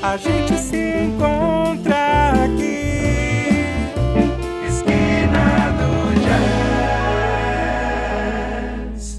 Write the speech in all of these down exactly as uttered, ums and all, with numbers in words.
a gente se encontra aqui. Esquina do Jazz.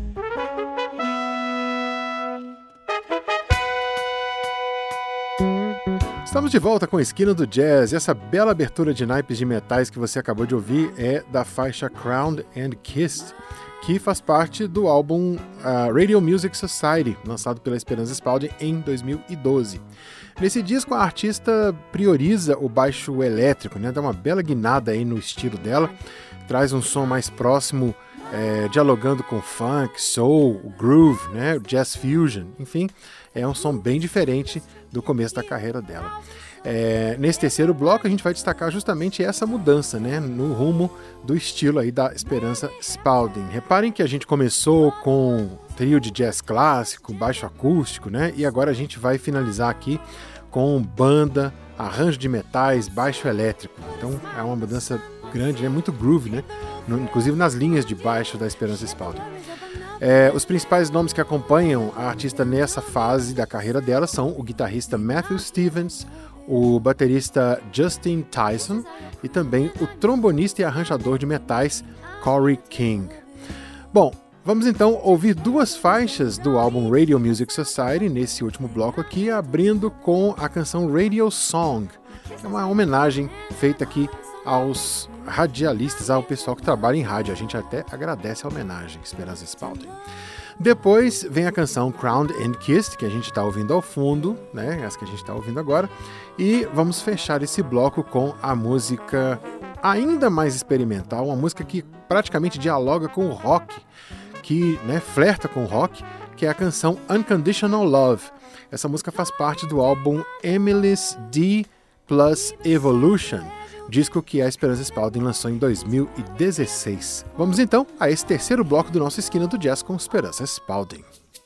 Estamos de volta com a Esquina do Jazz. Essa bela abertura de naipes de metais que você acabou de ouvir é da faixa Crowned and Kissed, que faz parte do álbum uh, Radio Music Society, lançado pela Esperanza Spalding em dois mil e doze. Nesse disco, a artista prioriza o baixo elétrico, né? Dá uma bela guinada aí no estilo dela, traz um som mais próximo, é, dialogando com funk, soul, groove, né? Jazz fusion, enfim, é um som bem diferente do começo da carreira dela. É, nesse terceiro bloco a gente vai destacar justamente essa mudança, né, no rumo do estilo aí da Esperanza Spalding. Reparem que a gente começou com trio de jazz clássico, baixo acústico, né, e agora a gente vai finalizar aqui com banda, arranjo de metais, baixo elétrico. Então é uma mudança grande, né, muito groove, né, no, inclusive nas linhas de baixo da Esperanza Spalding. É, os principais nomes que acompanham a artista nessa fase da carreira dela são o guitarrista Matthew Stevens, o baterista Justin Tyson e também o trombonista e arranjador de metais Corey King. Bom, vamos então ouvir duas faixas do álbum Radio Music Society nesse último bloco aqui, abrindo com a canção Radio Song, que é uma homenagem feita aqui aos radialistas, ao pessoal que trabalha em rádio. A gente até agradece a homenagem, Esperanza Spalding. Depois vem a canção Crowned and Kissed, que a gente está ouvindo ao fundo, né? Essa que a gente está ouvindo agora. E vamos fechar esse bloco com a música ainda mais experimental, uma música que praticamente dialoga com o rock, que, né, flerta com o rock, que é a canção Unconditional Love. Essa música faz parte do álbum Emily's D Plus Evolution, disco que a Esperanza Spalding lançou em dois mil e dezesseis. Vamos então a esse terceiro bloco do nosso Esquina do Jazz com Esperanza Spalding.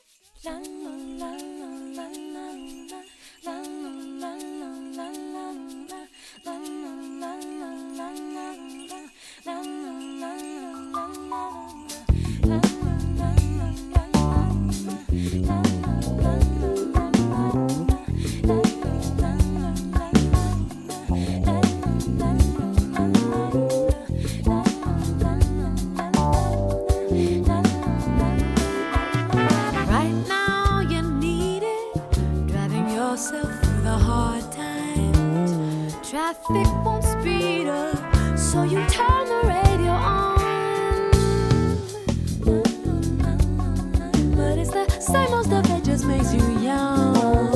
Traffic won't speed up, so you turn the radio on. But it's the same old stuff that just makes you young.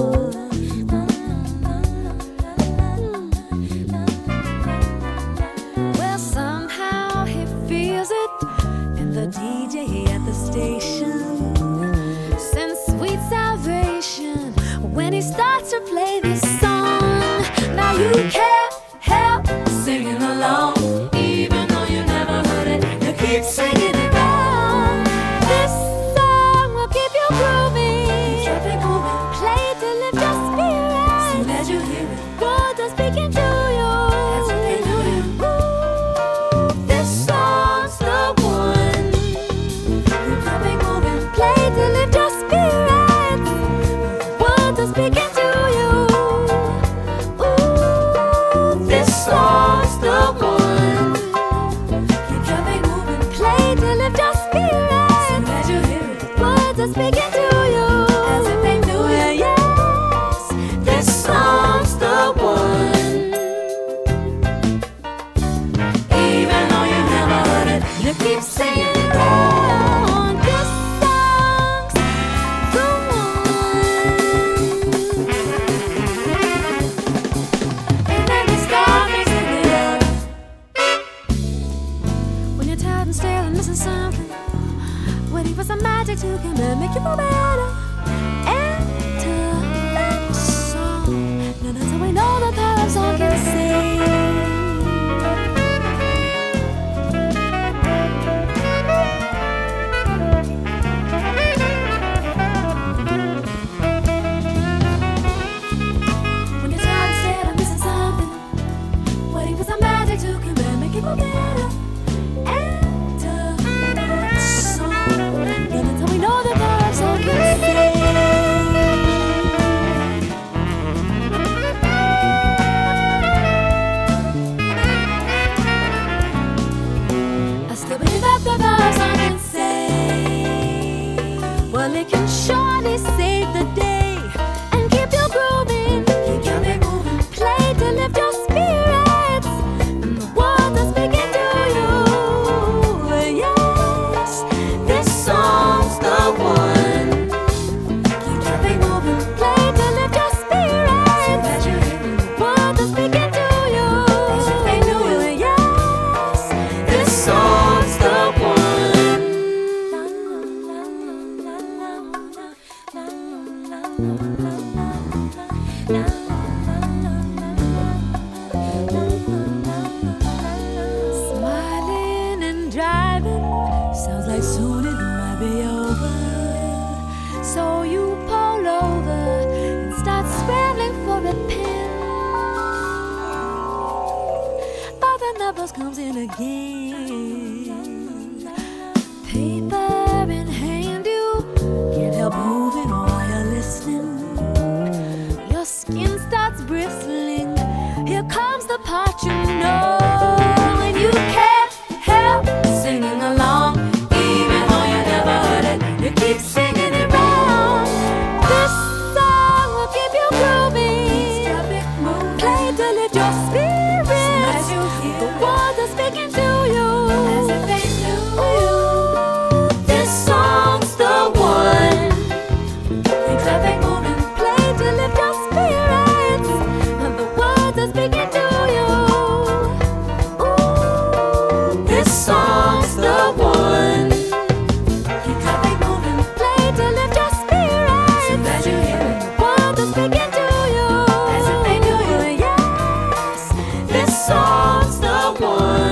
Well, somehow he feels it, and the D J at the station sends sweet salvation when he starts to play this song. Now you can't help singing along, even though you never heard it. You keep singing it wrong. This song will keep you grooving. Traffic moving, play to lift your spirit. Soon as you hear it, God is speaking to you. That's what they do to you. Ooh, this song's the one. Keep traffic moving, play to lift your spirit. God is speaking to you. Ooh. Smiling and driving sounds like soon it might be over. So you pull over and start scrambling for a pen. But the numbers comes in again. Paper in hand, you can't help moving while you're listening. Your skin starts bristling. Here comes the part you know, and you can't help singing along, even though you never heard it. You keep singing it wrong. This song will keep you grooving. Play to lift your spirits. The words are speaking to you as if they knew you. This song's the one. Keep clapping, moving, play to lift your spirits. And the words are speaking to you. Ooh, this song's the one. Keep clapping, moving, play to lift your spirits. So glad you're here. The words are speaking to you as if they knew you. Yes, this song's the one.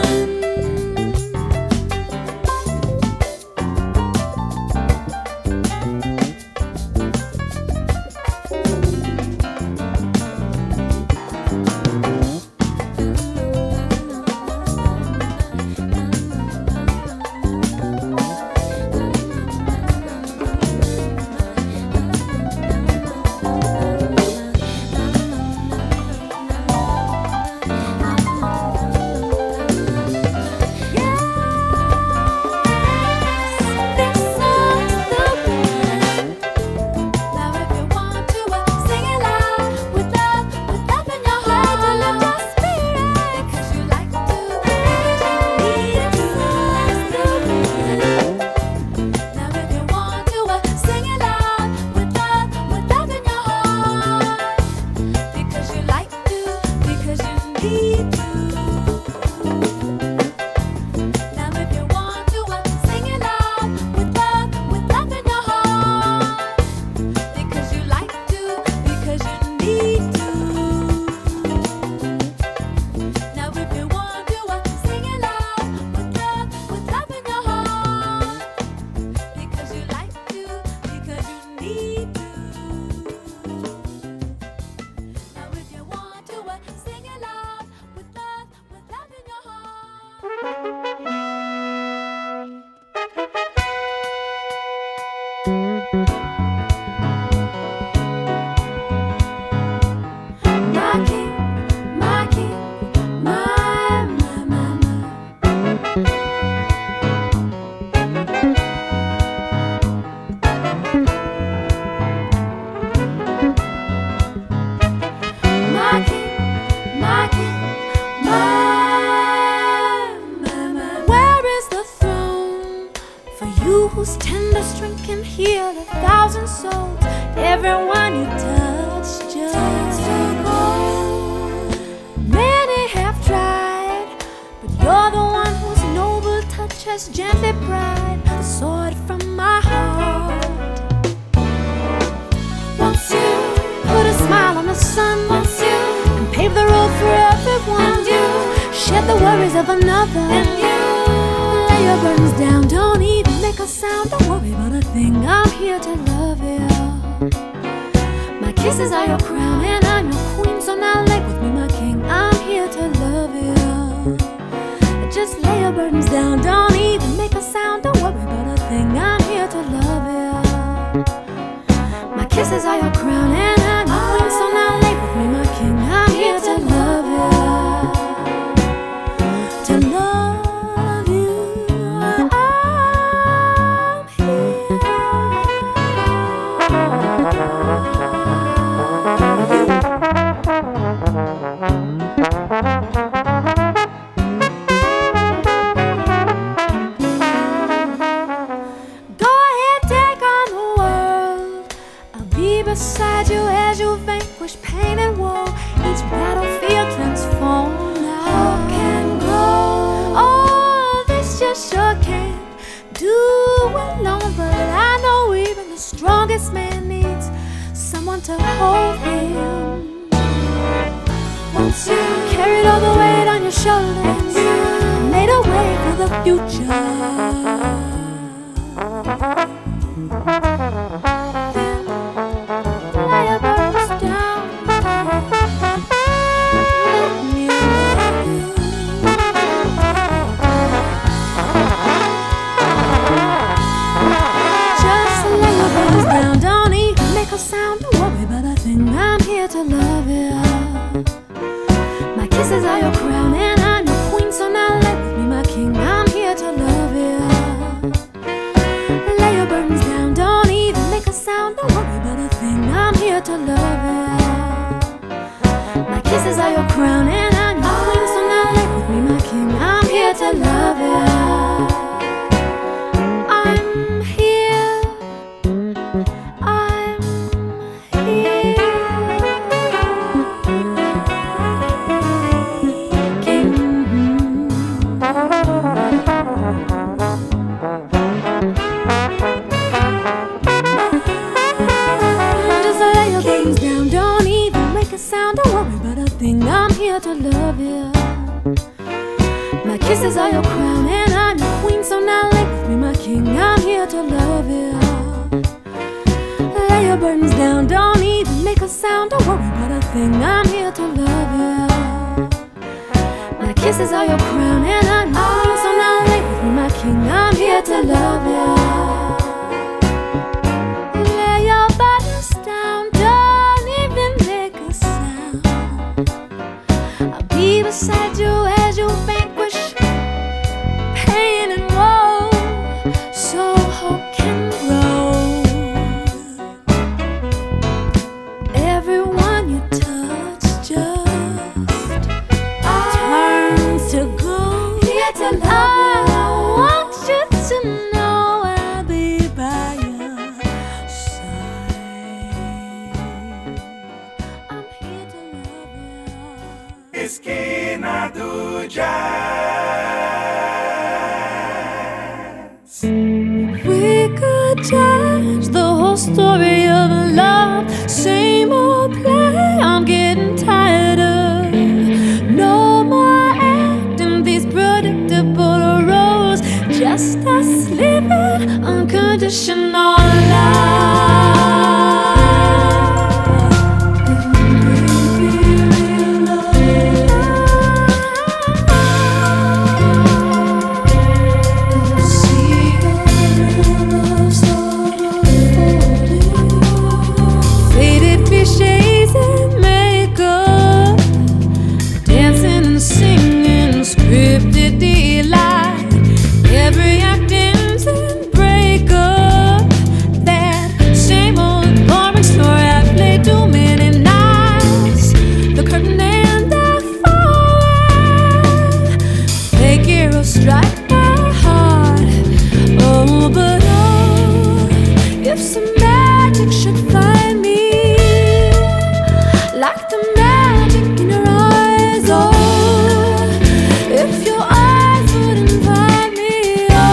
Whose tender string can heal a thousand souls. Everyone you touch just to gold. Many have tried, but you're the one whose noble touch has gently pried the sword from my heart. Once you put a smile on the sun, once you and pave the road for everyone, and you shed the worries of another, and you lay your burdens down. Don't even make a sound, don't worry about a thing. I'm here to love you. My kisses are your crown and I'm your queen, so now lay with me, my king. I'm here to love you. Just lay your burdens down, don't even make a sound, don't worry about a thing. I'm here to love you. My kisses are your crown and I'm your queen, so now lay with me, my king. I'm here to love you. To love you. Beside you as you vanquish pain and woe, each battlefield transformed now can grow. Oh, this just sure can't do alone, but I know even the strongest man needs someone to hold him. Once you carried all the weight on your shoulders, made a way for the future. Then lay your burdens down. Let me love you. Just lay your burdens down. Don't even make a sound. Don't worry about a thing. I'm here to love you. My kisses are your crown and I'm your queen, so now lay with me, my king. I'm here to love you. Lay your burdens down, don't even make a sound. Don't worry about a thing, I'm here to love you. My kisses are your crown and I'm your queen, so now lay with me, my king. I'm here to love you. I'm here. I'm here. Sound, don't worry about a thing. I'm here to love you. My kisses are your crown and I'm your queen, so now lay with me, my king. I'm here to love you. Lay your burdens down, don't even make a sound. Don't worry about a thing. I'm here to love you. My kisses are your crown and I'm your queen, so now lay with me, my king. I'm here to love you. Lay your burdens down, don't even make a sound. I'll be beside you as you vanquish pain and woe, so hope can grow. Everyone you touch just turns to gold. Here to love you. I want you to know I'll be by your side. I'm here to love you. Esquina do Jazz. We could change the whole story of love. Same old play, I'm getting tired of. No more acting these predictable roles. Just us living unconditional love. Faded cliches and makeup, dancing and singing, scripted delight. Every act ends in breakup. That same old boring story I played too many nights. The curtain and the fall. Fake heroes strike my heart. Oh, but oh, if some magic should find me, like the magic in your eyes, oh, if your eyes would invite me, oh,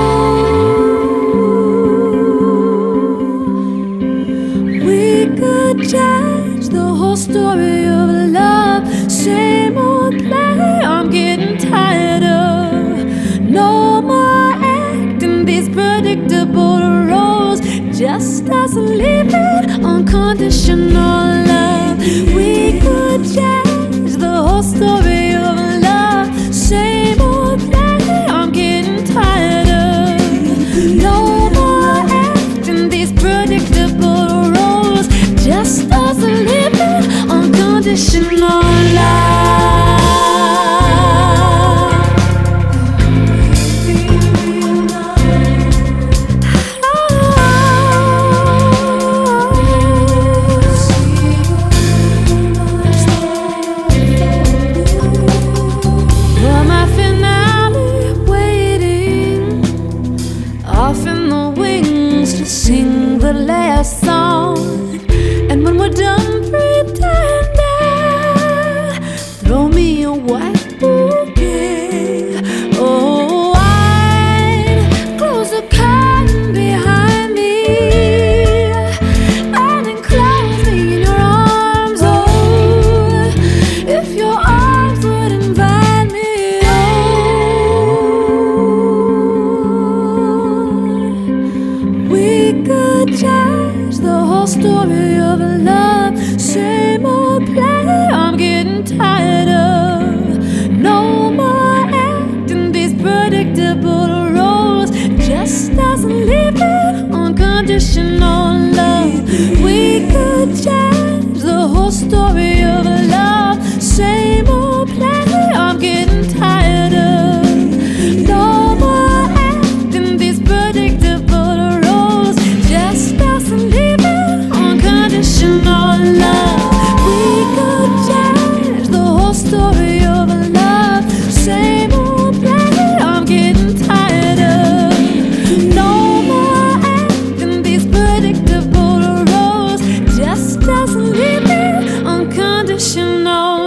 we could change the whole story of love. Same old play, I'm getting tired of. No more acting these predictable roles. Just us living unconditional love. We could change the whole story of love. Same old play, I'm getting tired of. No more acting these predictable roles. Just us living unconditional love. For my finale, waiting off in the wings to sing the last song. And when we're done pretending, completely unconditional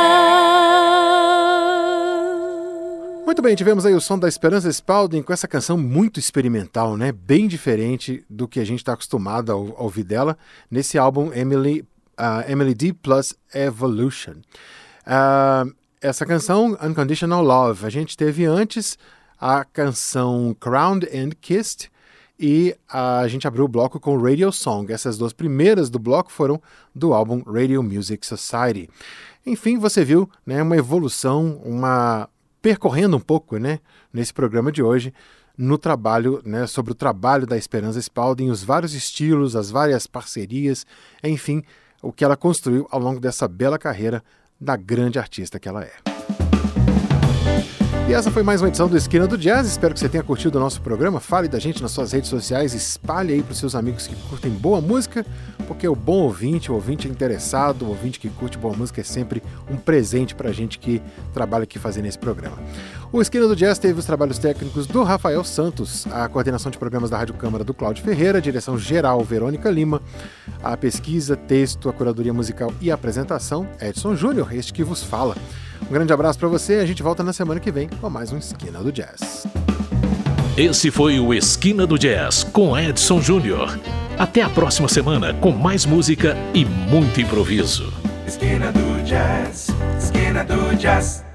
love. Muito bem, tivemos aí o som da Esperanza Spalding com essa canção muito experimental, né? Bem diferente do que a gente está acostumado a, a ouvir dela nesse álbum Emily, uh, Emily D plus Evolution. Uh, essa canção, Unconditional Love, a gente teve antes a canção Crowned and Kissed e a gente abriu o bloco com Radio Song. Essas duas primeiras do bloco foram do álbum Radio Music Society. Enfim, você viu, né, uma evolução, uma percorrendo um pouco, né, nesse programa de hoje, no trabalho, né, sobre o trabalho da Esperanza Spalding, os vários estilos, as várias parcerias, enfim, o que ela construiu ao longo dessa bela carreira da grande artista que ela é. E essa foi mais uma edição do Esquina do Jazz. Espero que você tenha curtido o nosso programa. Fale da gente nas suas redes sociais, espalhe aí para os seus amigos que curtem boa música, porque o bom ouvinte, o ouvinte interessado, o ouvinte que curte boa música é sempre um presente para a gente que trabalha aqui fazendo esse programa. O Esquina do Jazz teve os trabalhos técnicos do Rafael Santos, a coordenação de programas da Rádio Câmara do Cláudio Ferreira, a direção geral Verônica Lima, a pesquisa, texto, a curadoria musical e a apresentação Edson Júnior, este que vos fala. Um grande abraço para você e a gente volta na semana que vem com mais um Esquina do Jazz. Esse foi o Esquina do Jazz com Edson Júnior. Até a próxima semana com mais música e muito improviso. Esquina do Jazz, Esquina do Jazz.